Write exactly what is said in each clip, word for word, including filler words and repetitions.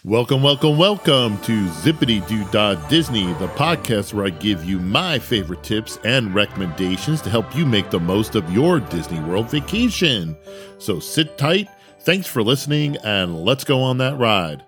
Welcome, welcome, welcome to Zippity Doo Dah Disney, the podcast where I give you my favorite tips and recommendations to help you make the most of your Disney World vacation. So sit tight, thanks for listening, and let's go on that ride.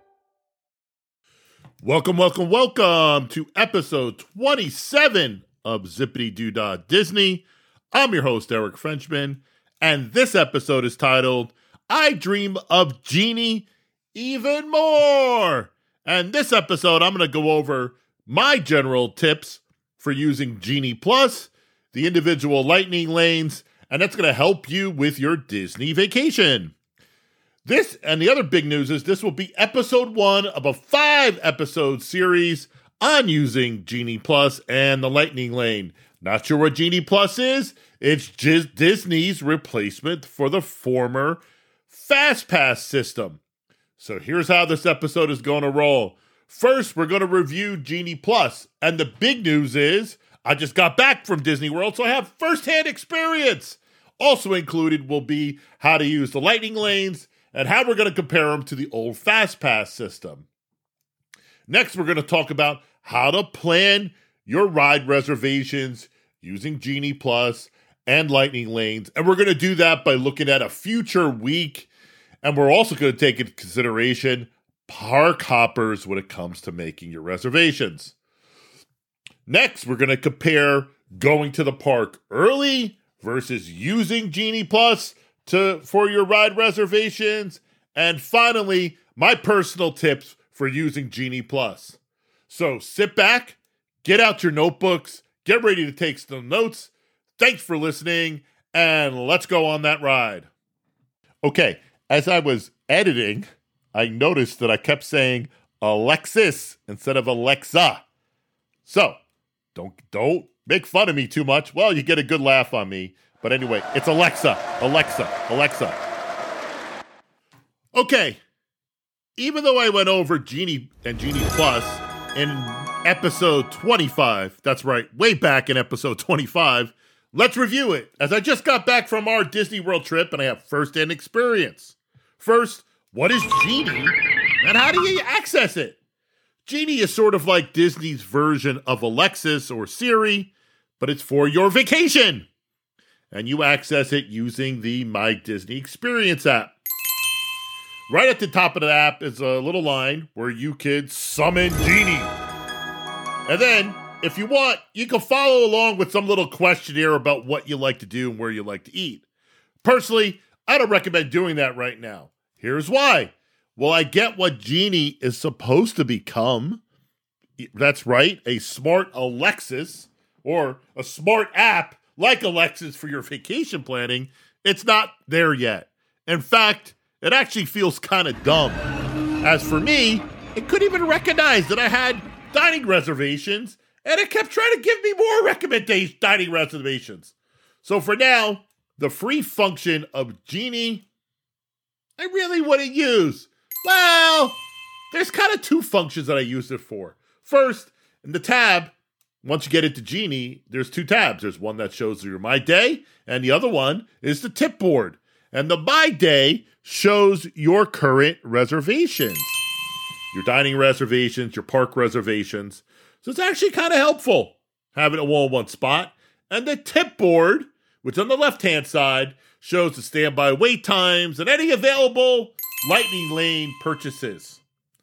Welcome, welcome, welcome to episode twenty-seven of Zippity Doo Dah Disney. I'm your host, Eric Frenchman, and this episode is titled, I Dream of Genie Even More. And this episode, I'm going to go over my general tips for using Genie Plus, the individual lightning lanes, and that's going to help you with your Disney vacation. This and the other big news is this will be episode one of a five episode series on using Genie Plus and the lightning lane. Not sure what Genie Plus is? It's just Disney's replacement for the former FastPass system. So here's how this episode is going to roll. First, we're going to review Genie Plus. And the big news is I just got back from Disney World, so I have firsthand experience. Also included will be how to use the lightning lanes and how we're going to compare them to the old FastPass system. Next, we're going to talk about how to plan your ride reservations using Genie Plus and lightning lanes. And we're going to do that by looking at a future week. And we're also going to take into consideration park hoppers when it comes to making your reservations. Next, we're going to compare going to the park early versus using Genie Plus to for your ride reservations. And finally, my personal tips for using Genie Plus. So sit back, get out your notebooks, get ready to take some notes. Thanks for listening, and let's go on that ride. Okay. As I was editing, I noticed that I kept saying Alexis instead of Alexa. So, don't don't make fun of me too much. Well, you get a good laugh on me. But anyway, it's Alexa, Alexa, Alexa. Okay, even though I went over Genie and Genie Plus in episode twenty-five, that's right, way back in episode twenty-five, let's review it, as I just got back from our Disney World trip and I have first-hand experience. First, what is Genie and how do you access it? Genie is sort of like Disney's version of Alexis or Siri, but it's for your vacation. And you access it using the My Disney Experience app. Right at the top of the app is a little line where you can summon Genie. And then, if you want, you can follow along with some little questionnaire about what you like to do and where you like to eat. Personally, I don't recommend doing that right now. Here's why. Well, I get what Genie is supposed to become. That's right, a smart Alexis or a smart app like Alexis for your vacation planning. It's not there yet. In fact, it actually feels kind of dumb. As for me, it couldn't even recognize that I had dining reservations, and it kept trying to give me more recommendation dining reservations. So for now, the free function of Genie, I really wouldn't use. Well, there's kind of two functions that I use it for. First, in the tab, once you get into Genie, there's two tabs. There's one that shows your My Day, and the other one is the tip board. And the My Day shows your current reservations, your dining reservations, your park reservations. So it's actually kind of helpful having it all in one spot. And the tip board, which on the left-hand side shows the standby wait times and any available lightning lane purchases.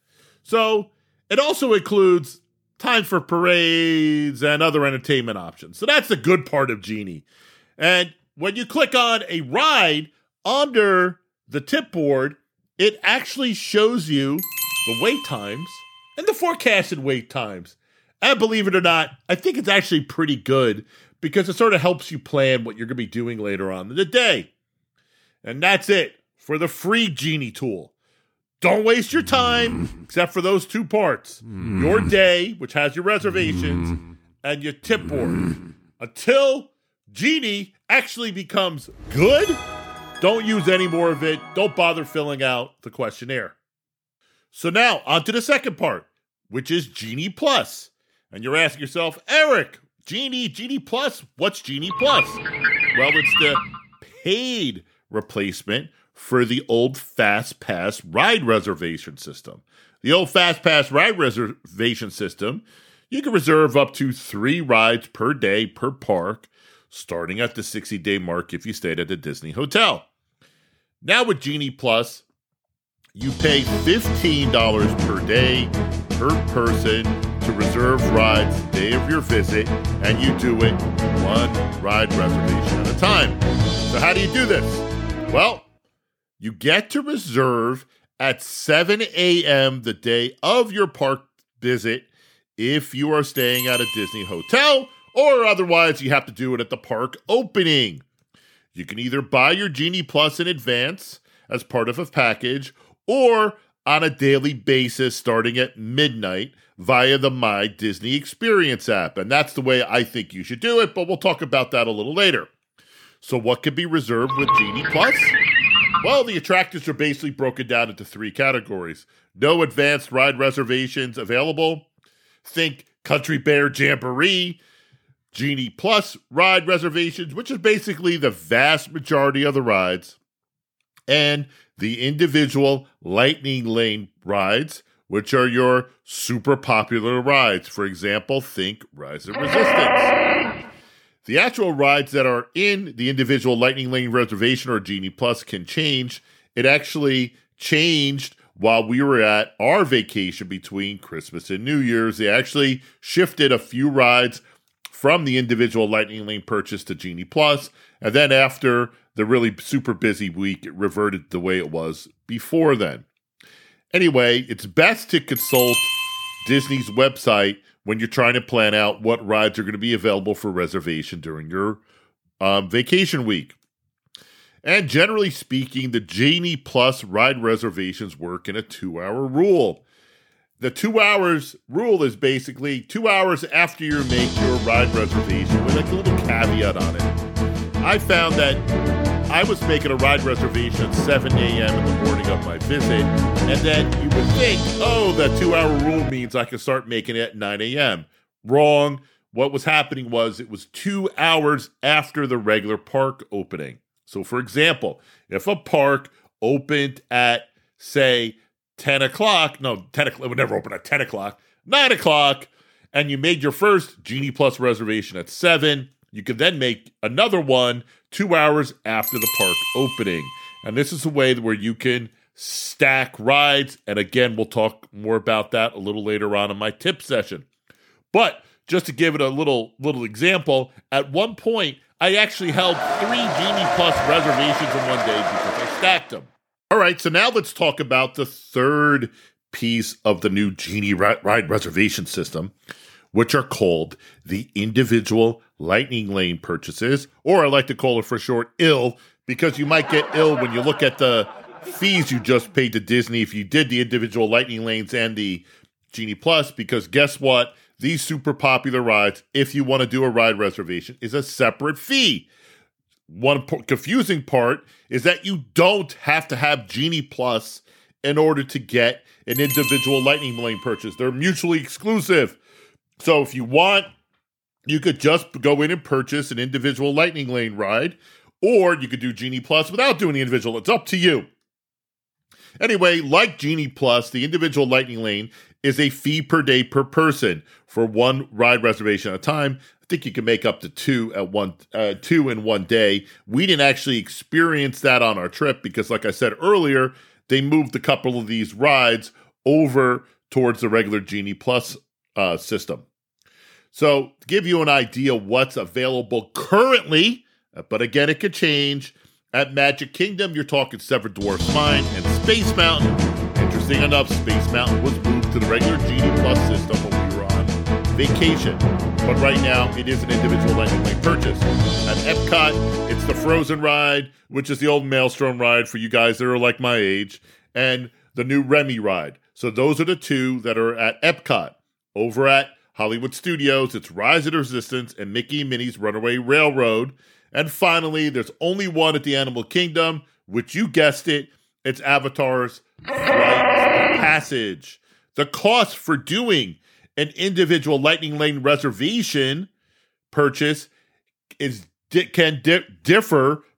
So it also includes time for parades and other entertainment options. So that's the good part of Genie. And when you click on a ride under the tip board, it actually shows you the wait times and the forecasted wait times. And believe it or not, I think it's actually pretty good because it sort of helps you plan what you're going to be doing later on in the day. And that's it for the free Genie tool. Don't waste your time, except for those two parts. Your day, which has your reservations, and your tip board. Until Genie actually becomes good, don't use any more of it. Don't bother filling out the questionnaire. So now, on to the second part, which is Genie Plus. And you're asking yourself, Eric, Genie, Genie Plus, what's Genie Plus? Well, it's the paid replacement for the old Fast Pass ride reservation system. The old Fast Pass ride reservation system, you can reserve up to three rides per day per park, starting at the sixty-day mark if you stayed at the Disney Hotel. Now with Genie Plus, you pay fifteen dollars per day per person to reserve rides the day of your visit, and you do it one ride reservation at a time. So how do you do this? Well, you get to reserve at seven a.m. the day of your park visit if you are staying at a Disney hotel, or otherwise you have to do it at the park opening. You can either buy your Genie Plus in advance as part of a package, or on a daily basis starting at midnight via the My Disney Experience app. And that's the way I think you should do it, but we'll talk about that a little later. So what can be reserved with Genie Plus? Well, the attractions are basically broken down into three categories. No advanced ride reservations available. Think Country Bear Jamboree. Genie Plus ride reservations, which is basically the vast majority of the rides. And the individual Lightning Lane rides, which are your super popular rides. For example, think Rise of Resistance. The actual rides that are in the individual Lightning Lane reservation or Genie Plus can change. It actually changed while we were at our vacation between Christmas and New Year's. They actually shifted a few rides from the individual Lightning Lane purchase to Genie Plus, and then after the really super busy week, it reverted the way it was before then. Anyway, it's best to consult Disney's website when you're trying to plan out what rides are going to be available for reservation during your um, vacation week. And generally speaking, the Genie Plus ride reservations work in a two-hour rule. The two hours rule is basically two hours after you make your ride reservation with like a little caveat on it. I found that I was making a ride reservation at seven a.m. in the morning of my visit, and then you would think, oh, that two-hour rule means I can start making it at nine a.m. Wrong. What was happening was it was two hours after the regular park opening. So, for example, if a park opened at, say, ten o'clock, no, ten o'clock, it would never open at ten o'clock, nine o'clock, and you made your first Genie Plus reservation at seven, you could then make another one two hours after the park opening. And this is a way where you can stack rides. And again, we'll talk more about that a little later on in my tip session. But just to give it a little little example, at one point, I actually held three Genie Plus reservations in one day because I stacked them. All right, so now let's talk about the third piece of the new Genie ride reservation system, which are called the individual Lightning Lane purchases, or I like to call it for short, I L, because you might get ill when you look at the fees you just paid to Disney if you did the individual Lightning Lanes and the Genie Plus, because guess what? These super popular rides, if you want to do a ride reservation, is a separate fee. One p- confusing part is that you don't have to have Genie Plus in order to get an individual Lightning Lane purchase. They're mutually exclusive. So if you want, you could just go in and purchase an individual Lightning Lane ride, or you could do Genie Plus without doing the individual. It's up to you. Anyway, like Genie Plus, the individual Lightning Lane is a fee per day per person for one ride reservation at a time. I think you can make up to two at one, uh, two in one day. We didn't actually experience that on our trip because, like I said earlier, they moved a couple of these rides over towards the regular Genie Plus uh, system. So to give you an idea what's available currently, but again, it could change. At Magic Kingdom, you're talking Seven Dwarfs Mine and Space Mountain. Interesting enough, Space Mountain was moved to the regular Genie Plus system when we were on vacation. But right now, it is an individual Lightning Lane purchase. At Epcot, it's the Frozen ride, which is the old Maelstrom ride for you guys that are like my age, and the new Remy ride. So those are the two that are at Epcot. Over at Hollywood Studios, it's Rise of the Resistance and Mickey and Minnie's Runaway Railroad. And finally, there's only one at the Animal Kingdom, which you guessed it, it's Avatar's Flight of Passage. The cost for doing an individual Lightning Lane reservation purchase is can di- differ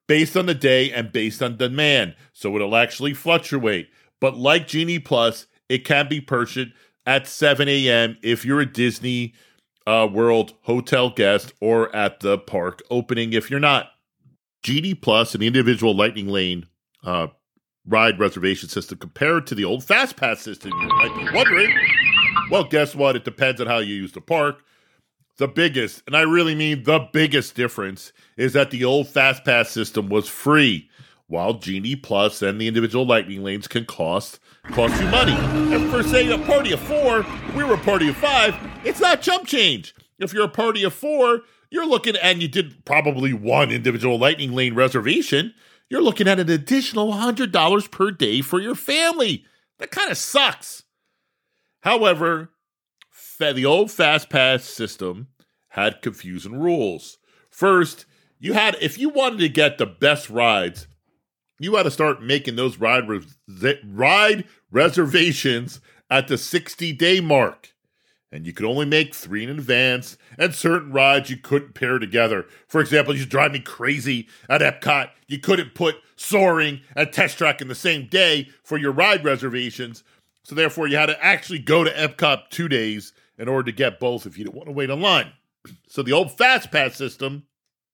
based on the day and based on demand. So it'll actually fluctuate. But like Genie Plus, it can be purchased at seven a.m. if you're a Disney uh, World hotel guest or at the park opening if you're not. Genie Plus and the individual Lightning Lane uh, ride reservation system compared to the old FastPass system, you might be wondering. Well, guess what? It depends on how you use the park. The biggest, and I really mean the biggest difference, is that the old FastPass system was free, while Genie Plus and the individual Lightning Lanes can cost cost you money. And for, say, a party of four, we were a party of five, it's not chump change. If you're a party of four, you're looking, and you did probably one individual Lightning Lane reservation, you're looking at an additional one hundred dollars per day for your family. That kind of sucks. However, the old FastPass system had confusing rules. First, you had, if you wanted to get the best rides, you had to start making those ride res- ride reservations at the sixty-day mark. And you could only make three in advance, and certain rides you couldn't pair together. For example, you drive me crazy at Epcot. You couldn't put Soaring and Test Track in the same day for your ride reservations. So therefore, you had to actually go to Epcot two days in order to get both if you didn't want to wait online. So the old FastPass system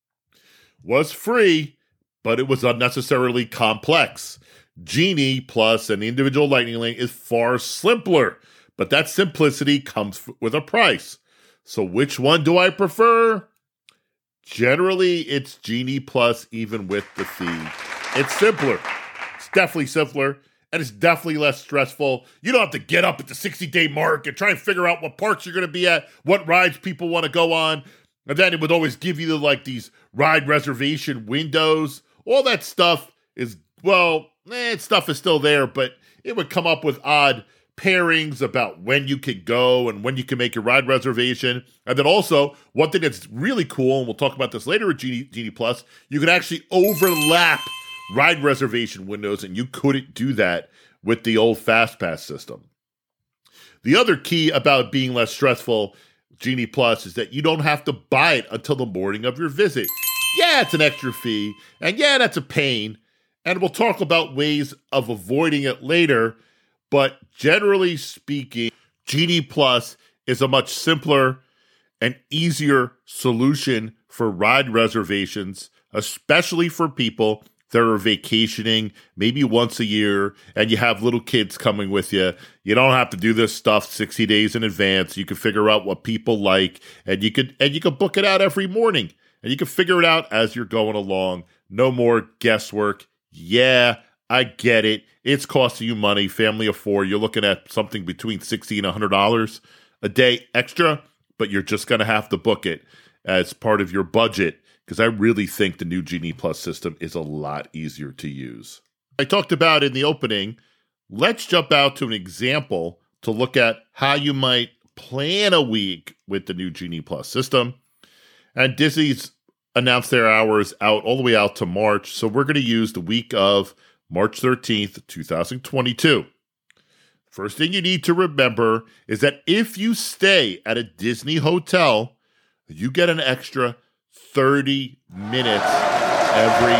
was free, but it was unnecessarily complex. Genie Plus and the individual Lightning Lane is far simpler, but that simplicity comes with a price. So which one do I prefer? Generally, it's Genie Plus, even with the fee. It's simpler. It's definitely simpler. And it's definitely less stressful. You don't have to get up at the sixty-day mark and try and figure out what parks you're going to be at, what rides people want to go on. And then it would always give you like these ride reservation windows. All that stuff is, well, eh, stuff is still there, but it would come up with odd pairings about when you could go and when you can make your ride reservation. And then also, one thing that's really cool, and we'll talk about this later with Genie, Genie Plus, you can actually overlap ride reservation windows, and you couldn't do that with the old FastPass system. The other key about being less stressful, Genie Plus, is that you don't have to buy it until the morning of your visit. Yeah, it's an extra fee, and yeah, that's a pain, and we'll talk about ways of avoiding it later, but generally speaking, Genie Plus is a much simpler and easier solution for ride reservations, especially for people that are vacationing maybe once a year and you have little kids coming with you. You don't have to do this stuff sixty days in advance. You can figure out what people like, and you could and you can book it out every morning, and you can figure it out as you're going along. No more guesswork. Yeah, I get it. It's costing you money. Family of four, you're looking at something between sixty dollars and one hundred dollars a day extra, but you're just going to have to book it as part of your budget, because I really think the new Genie Plus system is a lot easier to use. I talked about in the opening, let's jump out to an example to look at how you might plan a week with the new Genie Plus system. And Disney's announced their hours out all the way out to March, so we're going to use the week of March thirteenth, twenty twenty-two. First thing you need to remember is that if you stay at a Disney hotel, you get an extra thirty minutes every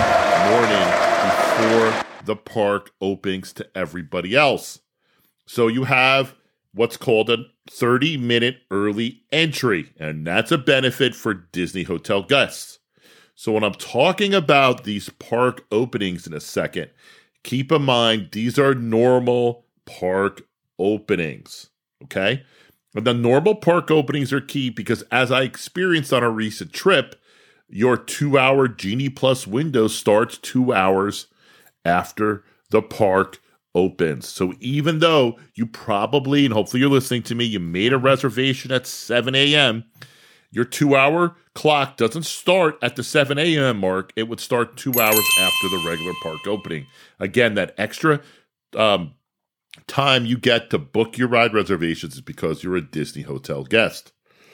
morning before the park opens to everybody else. So you have what's called a thirty-minute early entry, and that's a benefit for Disney hotel guests. So when I'm talking about these park openings in a second, keep in mind these are normal park openings, okay? And the normal park openings are key because, as I experienced on a recent trip, your two-hour Genie Plus window starts two hours after the park opens. So even though you probably, and hopefully you're listening to me, you made a reservation at seven a.m., your two-hour clock doesn't start at the seven a.m. mark. It would start two hours after the regular park opening. Again, that extra um, time you get to book your ride reservations is because you're a Disney hotel guest.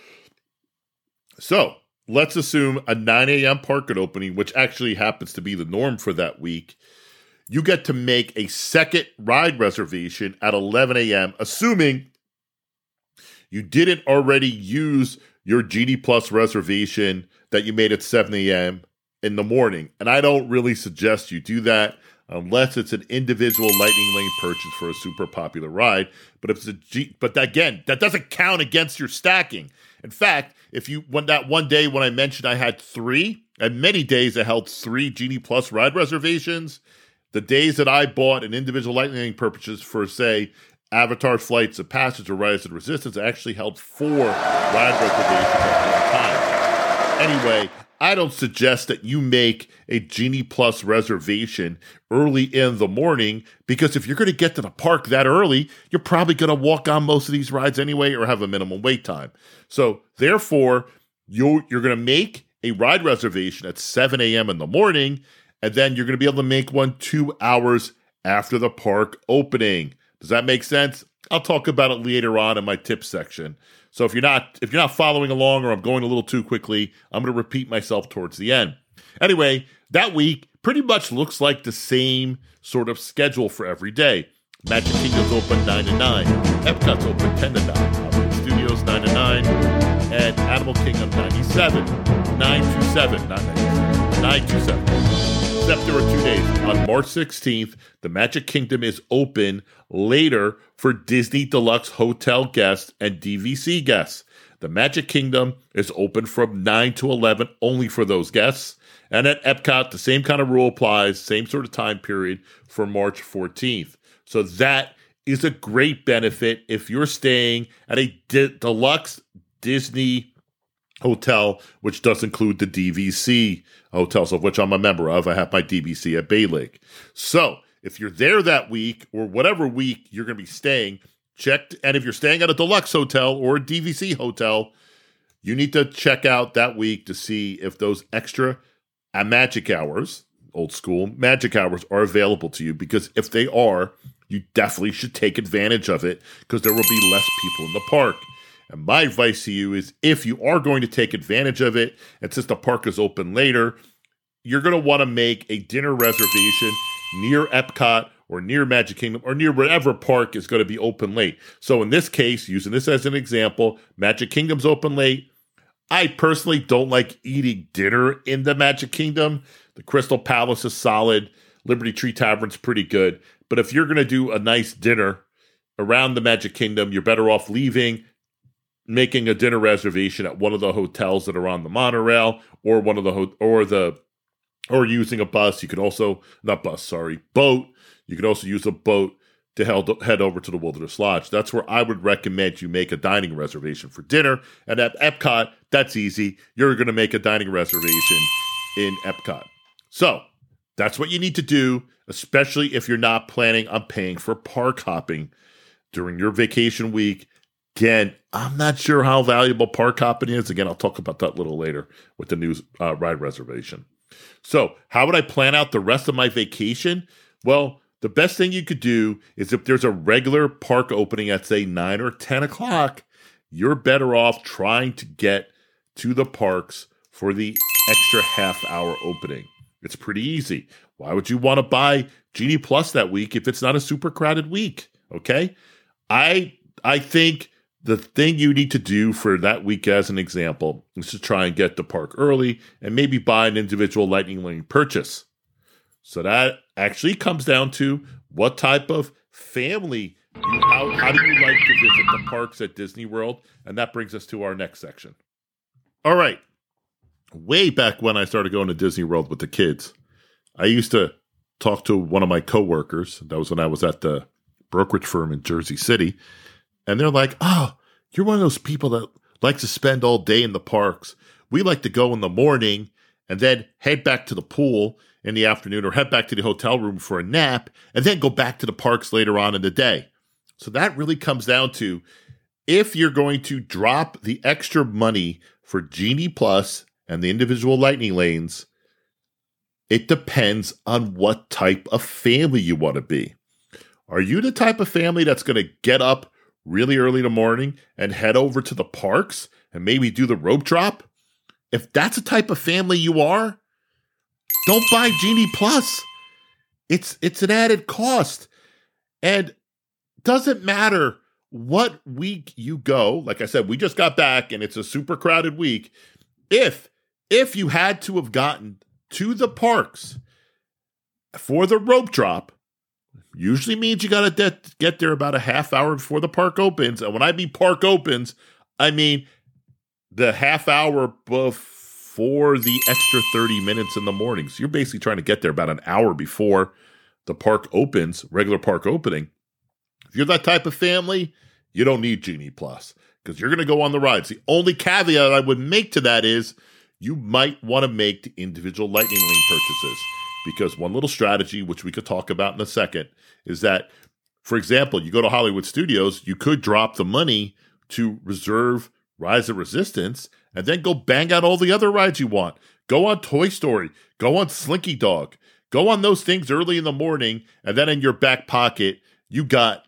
So let's assume a nine a.m. park opening, which actually happens to be the norm for that week. You get to make a second ride reservation at eleven a.m., assuming you didn't already use your Genie Plus reservation that you made at seven a.m. in the morning. And I don't really suggest you do that unless it's an individual Lightning Lane purchase for a super popular ride. But if it's a G, but again, that doesn't count against your stacking. In fact, if you when that one day when I mentioned I had three, and many days I held three Genie Plus ride reservations, the days that I bought an individual Lightning Lane purchases for, say, Avatar Flights of Passage or Rise of the Resistance, I actually held four ride reservations at one time. Anyway, I don't suggest that you make a Genie Plus reservation early in the morning, because if you're going to get to the park that early, you're probably going to walk on most of these rides anyway or have a minimum wait time. So therefore, you you're going to make a ride reservation at seven a.m. in the morning, and then you're going to be able to make one two hours after the park opening. Does that make sense? I'll talk about it later on in my tips section. So if you're not if you're not following along, or I'm going a little too quickly, I'm going to repeat myself towards the end. Anyway, that week pretty much looks like the same sort of schedule for every day. Magic Kingdom's open nine to nine. Epcot's open ten to nine. Hollywood Studios nine to nine. And Animal Kingdom nine to seven. nine to seven, not ninety-seven. nine to seven. Except there are two days. On March sixteenth, the Magic Kingdom is open later for Disney Deluxe Hotel guests and D V C guests. The Magic Kingdom is open from nine to eleven only for those guests. And at Epcot, the same kind of rule applies, same sort of time period for March fourteenth. So that is a great benefit if you're staying at a D- Deluxe Disney hotel, which does include the D V C hotels, of which I'm a member of. I have my D V C at Bay Lake. So if you're there that week, or whatever week you're going to be staying, check. And if you're staying at a deluxe hotel or a D V C hotel, you need to check out that week to see if those extra uh, magic hours, old school magic hours, are available to you. Because if they are, you definitely should take advantage of it, because there will be less people in the park. And my advice to you is, if you are going to take advantage of it, and since the park is open later, you're going to want to make a dinner reservation near Epcot or near Magic Kingdom or near whatever park is going to be open late. So in this case, using this as an example, Magic Kingdom's open late. I personally don't like eating dinner in the Magic Kingdom. The Crystal Palace is solid. Liberty Tree Tavern's pretty good. But if you're going to do a nice dinner around the Magic Kingdom, you're better off leaving, making a dinner reservation at one of the hotels that are on the monorail, or one of the ho- or the or using a bus. You could also not bus, sorry, boat. You could also use a boat to head head over to the Wilderness Lodge. That's where I would recommend you make a dining reservation for dinner. And at Epcot, that's easy. You're going to make a dining reservation in Epcot. So that's what you need to do, especially if you're not planning on paying for park hopping during your vacation week. Again, I'm not sure how valuable park hopping is. Again, I'll talk about that a little later with the new uh, ride reservation. So how would I plan out the rest of my vacation? Well, the best thing you could do is, if there's a regular park opening at, say, nine or ten o'clock, you're better off trying to get to the parks for the extra half hour opening. It's pretty easy. Why would you want to buy Genie Plus that week if it's not a super crowded week? Okay? I I think the thing you need to do for that week, as an example, is to try and get to park early and maybe buy an individual Lightning Lane purchase. So that actually comes down to what type of family, you, how, how do you like to visit the parks at Disney World? And that brings us to our next section. All right. Way back when I started going to Disney World with the kids, I used to talk to one of my coworkers. That was when I was at the brokerage firm in Jersey City. And they're like, oh, you're one of those people that likes to spend all day in the parks. We like to go in the morning and then head back to the pool in the afternoon, or head back to the hotel room for a nap, and then go back to the parks later on in the day. So that really comes down to, if you're going to drop the extra money for Genie Plus and the individual Lightning Lanes, it depends on what type of family you want to be. Are you the type of family that's going to get up really early in the morning and head over to the parks and maybe do the rope drop? If that's the type of family you are, don't buy Genie Plus. It's it's an added cost. And doesn't matter what week you go. Like I said, we just got back and it's a super crowded week. If if you had to have gotten to the parks for the rope drop usually means you got to de- get there about a half hour before the park opens. And when I mean park opens, I mean the half hour before the extra thirty minutes in the morning. So you're basically trying to get there about an hour before the park opens, regular park opening. If you're that type of family, you don't need Genie Plus because you're going to go on the rides. The only caveat I would make to that is you might want to make the individual Lightning Lane purchases, because one little strategy, which we could talk about in a second, is that, for example, you go to Hollywood Studios, you could drop the money to reserve Rise of Resistance and then go bang out all the other rides you want. Go on Toy Story, go on Slinky Dog, go on those things early in the morning, and then in your back pocket, you got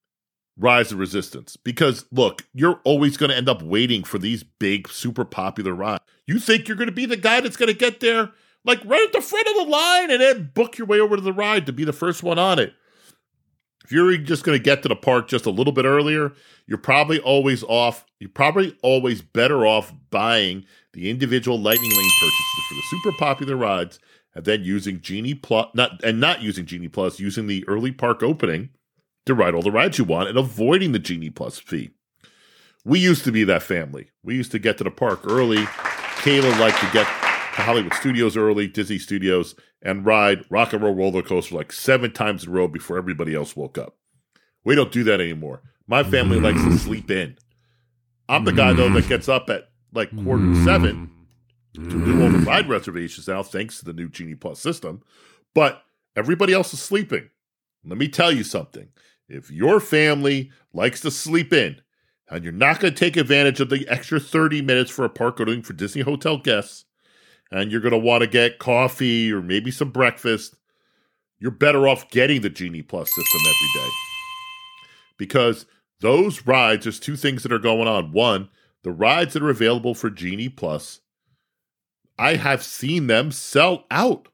Rise of Resistance. Because, look, you're always going to end up waiting for these big, super popular rides. You think you're going to be the guy that's going to get there, like, right at the front of the line and then book your way over to the ride to be the first one on it. If you're just going to get to the park just a little bit earlier, you're probably always off. You're probably always better off buying the individual Lightning Lane purchases for the super popular rides and then using Genie Plus, not and not using Genie Plus, using the early park opening to ride all the rides you want and avoiding the Genie Plus fee. We used to be that family. We used to get to the park early. Kayla liked to get to Hollywood Studios early, Disney Studios, and ride Rock and Roll Roller Coaster like seven times in a row before everybody else woke up. We don't do that anymore. My family likes to sleep in. I'm the guy, though, that gets up at like quarter to seven to do all the ride reservations now, thanks to the new Genie Plus system. But everybody else is sleeping. Let me tell you something. If your family likes to sleep in, and you're not going to take advantage of the extra thirty minutes for a park opening for Disney hotel guests, and you're going to want to get coffee or maybe some breakfast, you're better off getting the Genie Plus system every day. Because those rides, there's two things that are going on. One, the rides that are available for Genie Plus, I have seen them sell out.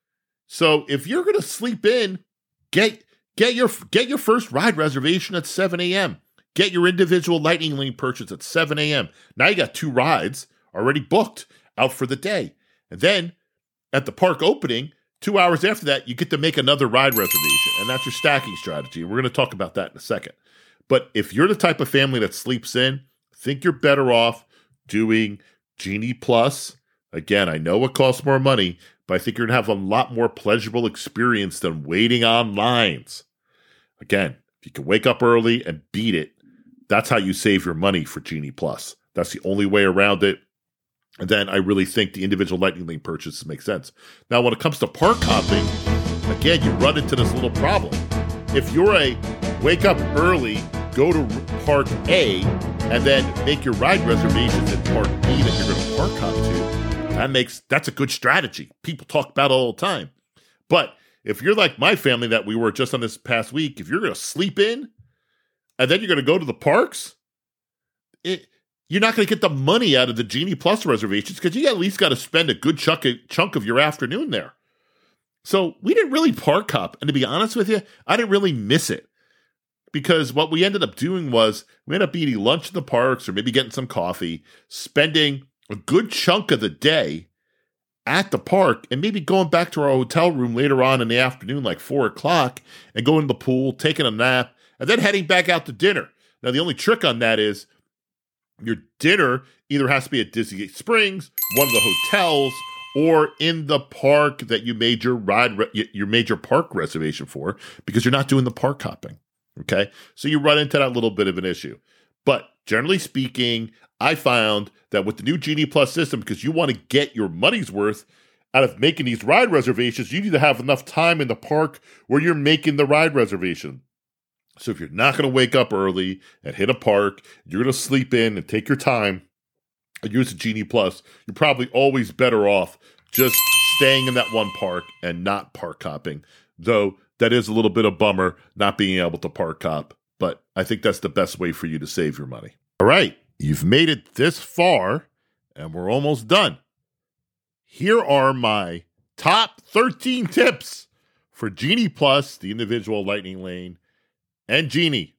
So if you're going to sleep in, get get your get your first ride reservation at seven a.m. Get your individual Lightning Lane purchase at seven a.m. Now you got two rides already booked out for the day. And then at the park opening, two hours after that, you get to make another ride reservation. And that's your stacking strategy. We're going to talk about that in a second. But if you're the type of family that sleeps in, I think you're better off doing Genie Plus. Again, I know it costs more money, but I think you're going to have a lot more pleasurable experience than waiting on lines. Again, if you can wake up early and beat it, that's how you save your money for Genie Plus. That's the only way around it. And then I really think the individual Lightning Lane purchases make sense. Now, when it comes to park hopping, again, you run into this little problem. If you're a wake up early, go to Park A, and then make your ride reservations at Park B that you're going to park hop to, that makes that's a good strategy. People talk about it all the time. But if you're like my family that we were just on this past week, if you're going to sleep in, and then you're going to go to the parks, it, you're not going to get the money out of the Genie Plus reservations because you at least got to spend a good chunk of, chunk of your afternoon there. So we didn't really park hop. And to be honest with you, I didn't really miss it. Because what we ended up doing was we ended up eating lunch in the parks or maybe getting some coffee, spending a good chunk of the day at the park, and maybe going back to our hotel room later on in the afternoon, like four o'clock, and going to the pool, taking a nap, and then heading back out to dinner. Now, the only trick on that is your dinner either has to be at Disney Springs, one of the hotels, or in the park that you made your ride, re- your major park reservation for, because you're not doing the park hopping. Okay, so you run into that little bit of an issue. But generally speaking, I found that with the new Genie Plus system, because you want to get your money's worth out of making these ride reservations, you need to have enough time in the park where you're making the ride reservation. So if you're not going to wake up early and hit a park, you're going to sleep in and take your time and use the Genie Plus, you're probably always better off just staying in that one park and not park hopping. Though that is a little bit of bummer not being able to park hop, but I think that's the best way for you to save your money. All right, you've made it this far, and we're almost done. Here are my top thirteen tips for Genie Plus, the individual Lightning Lane, and Genie.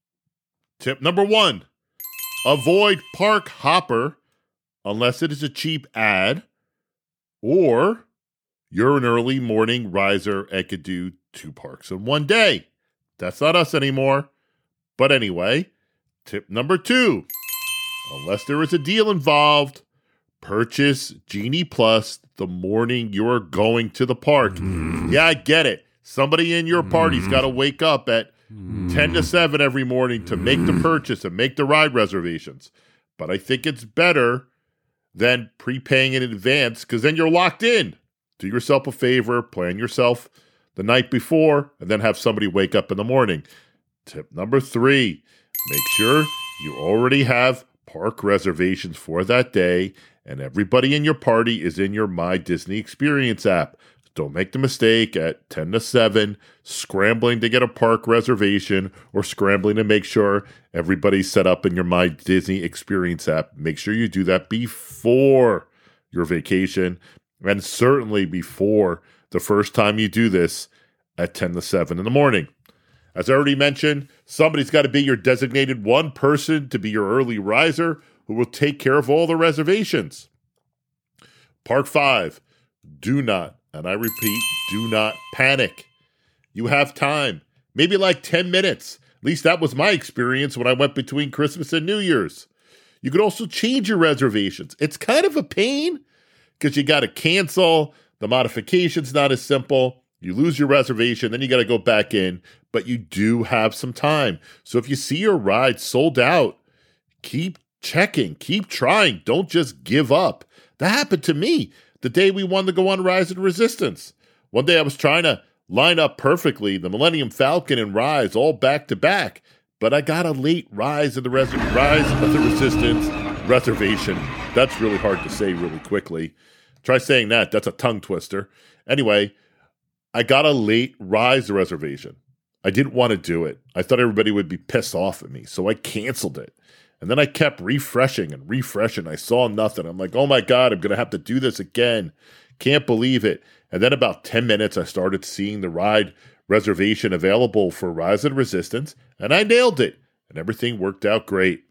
Tip number one, avoid Park Hopper unless it is a cheap ad or you're an early morning riser and could do two parks in one day. That's not us anymore. But anyway, tip number two, unless there is a deal involved, purchase Genie Plus the morning you're going to the park. Mm. Yeah, I get it. Somebody in your party's mm. got to wake up at mm. ten to seven every morning to make the purchase and make the ride reservations. But I think it's better than prepaying in advance because then you're locked in. Do yourself a favor, plan yourself the night before, and then have somebody wake up in the morning. Tip number three, make sure you already have park reservations for that day, and everybody in your party is in your My Disney Experience app. Don't make the mistake at ten to seven, scrambling to get a park reservation or scrambling to make sure everybody's set up in your My Disney Experience app. Make sure you do that before your vacation, and certainly before the first time you do this at ten to seven in the morning. As I already mentioned, somebody's got to be your designated one person to be your early riser who will take care of all the reservations. Park five, do not, and I repeat, do not panic. You have time, maybe like ten minutes. At least that was my experience when I went between Christmas and New Year's. You could also change your reservations. It's kind of a pain because you got to cancel. The modification's not as simple. You lose your reservation, then you got to go back in, but you do have some time. So if you see your ride sold out, keep checking, keep trying. Don't just give up. That happened to me the day we wanted to go on Rise of the Resistance. One day I was trying to line up perfectly the Millennium Falcon and Rise all back to back, but I got a late Rise of the Res- Rise of the Resistance reservation. That's really hard to say really quickly. Try saying that. That's a tongue twister. Anyway, I got a late Rise reservation. I didn't want to do it. I thought everybody would be pissed off at me, so I canceled it. And then I kept refreshing and refreshing. I saw nothing. I'm like, oh my God, I'm going to have to do this again. Can't believe it. And then about ten minutes, I started seeing the ride reservation available for Rise of the Resistance, and I nailed it. And everything worked out great.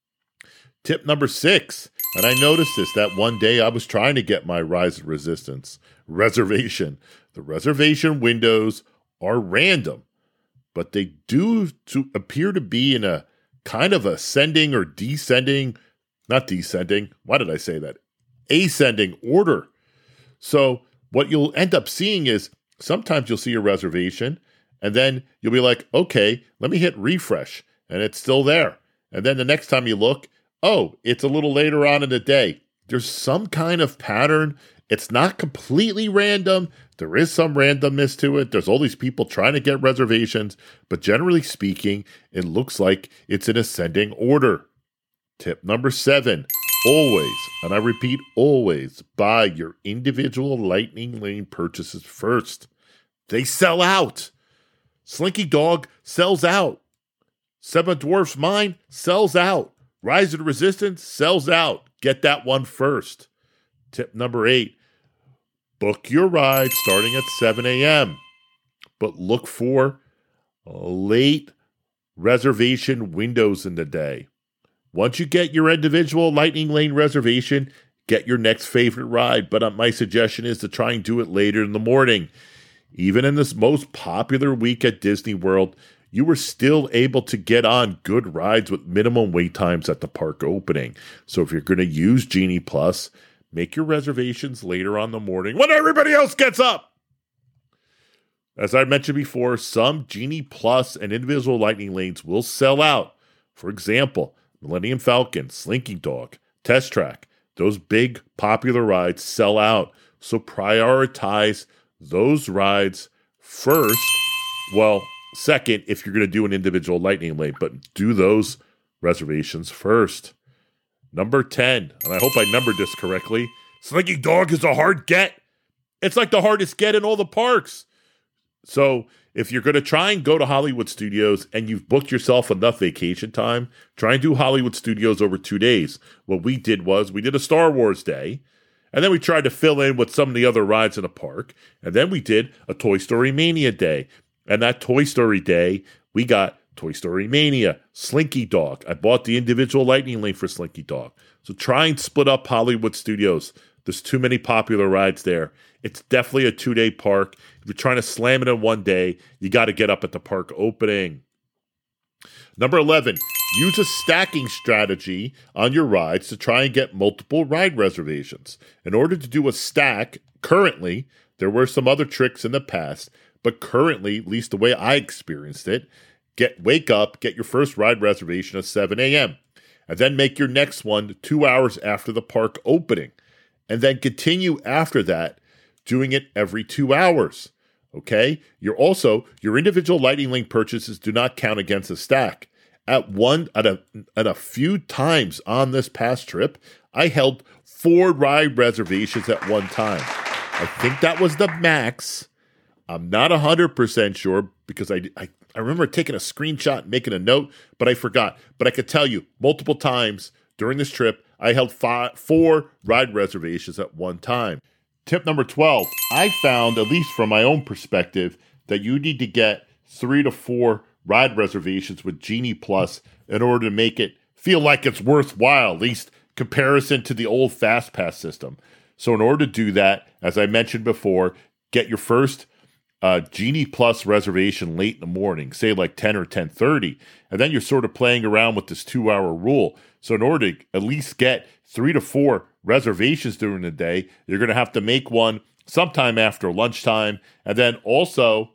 Tip number six, and I noticed this that one day I was trying to get my Rise of Resistance reservation. The reservation windows are random, but they do to appear to be in a kind of ascending or descending, not descending, why did I say that? Ascending order. So what you'll end up seeing is sometimes you'll see a reservation and then you'll be like, okay, let me hit refresh, and it's still there. And then the next time you look, oh, it's a little later on in the day. There's some kind of pattern. It's not completely random. There is some randomness to it. There's all these people trying to get reservations, but generally speaking, it looks like it's in ascending order. Tip number seven, always, and I repeat, always buy your individual Lightning Lane purchases first. They sell out. Slinky Dog sells out. Seven Dwarfs Mine sells out. Rise of the Resistance sells out. Get that one first. Tip number eight, book your ride starting at seven a.m., but look for late reservation windows in the day. Once you get your individual Lightning Lane reservation, get your next favorite ride, but my suggestion is to try and do it later in the morning. Even in this most popular week at Disney World, you were still able to get on good rides with minimum wait times at the park opening. So if you're going to use Genie Plus, make your reservations later on in the morning when everybody else gets up. As I mentioned before, some Genie Plus and individual Lightning Lanes will sell out. For example, Millennium Falcon, Slinky Dog, Test Track, those big popular rides sell out. So prioritize those rides first. Well, second, if you're going to do an individual Lightning Lane, but do those reservations first. Number ten, and I hope I numbered this correctly, Slinky Dog is a hard get. It's like the hardest get in all the parks. So if you're going to try and go to Hollywood Studios and you've booked yourself enough vacation time, try and do Hollywood Studios over two days. What we did was we did a Star Wars day, and then we tried to fill in with some of the other rides in the park, and then we did a Toy Story Mania day. And that Toy Story day, we got Toy Story Mania, Slinky Dog. I bought the individual Lightning Lane for Slinky Dog. So try and split up Hollywood Studios. There's too many popular rides there. It's definitely a two-day park. If you're trying to slam it in one day, you got to get up at the park opening. Number eleven, use a stacking strategy on your rides to try and get multiple ride reservations. In order to do a stack, currently, there were some other tricks in the past, but currently, at least the way I experienced it, get wake up, get your first ride reservation at seven a.m., and then make your next one two hours after the park opening, and then continue after that, doing it every two hours. Okay? You're also, your individual Lightning Link purchases do not count against a stack. At one, at a, at a few times on this past trip, I held four ride reservations at one time. I think that was the max. I'm not one hundred percent sure because I, I, I remember taking a screenshot and making a note, but I forgot. But I could tell you multiple times during this trip, I held five, four ride reservations at one time. Tip number twelve, I found, at least from my own perspective, that you need to get three to four ride reservations with Genie Plus in order to make it feel like it's worthwhile, at least comparison to the old Fast Pass system. So in order to do that, as I mentioned before, get your first uh, Genie Plus reservation late in the morning, say like ten or ten thirty, and then you're sort of playing around with this two-hour rule. So in order to at least get three to four reservations during the day, you're going to have to make one sometime after lunchtime, and then also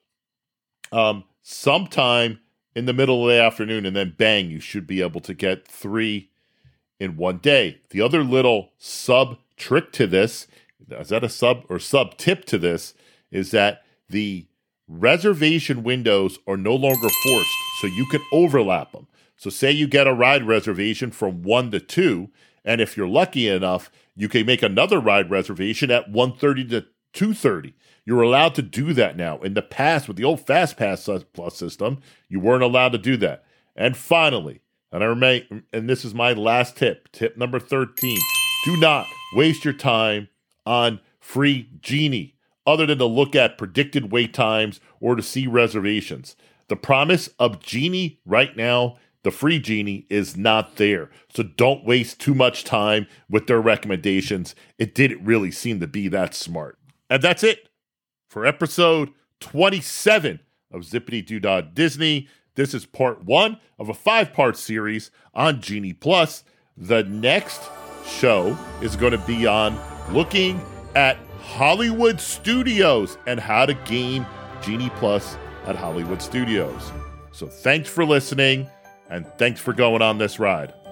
um, sometime in the middle of the afternoon, and then bang, you should be able to get three in one day. The other little sub trick to this, is that a sub or sub tip to this, is that the reservation windows are no longer forced, so you can overlap them. So say you get a ride reservation from one to two, and if you're lucky enough, you can make another ride reservation at one thirty to two thirty. You're allowed to do that now. In the past, with the old Fast Pass Plus system, you weren't allowed to do that. And finally, and I remain, and this is my last tip, tip number thirteen, do not waste your time on free Genie, other than to look at predicted wait times or to see reservations. The promise of Genie right now, the free Genie, is not there. So don't waste too much time with their recommendations. It didn't really seem to be that smart. And that's it for episode twenty-seven of Zippity Doo Dah Disney. This is part one of a five-part series on Genie Plus. The next show is going to be on looking at Hollywood Studios and how to gain Genie Plus at Hollywood Studios. So thanks for listening, and thanks for going on this ride.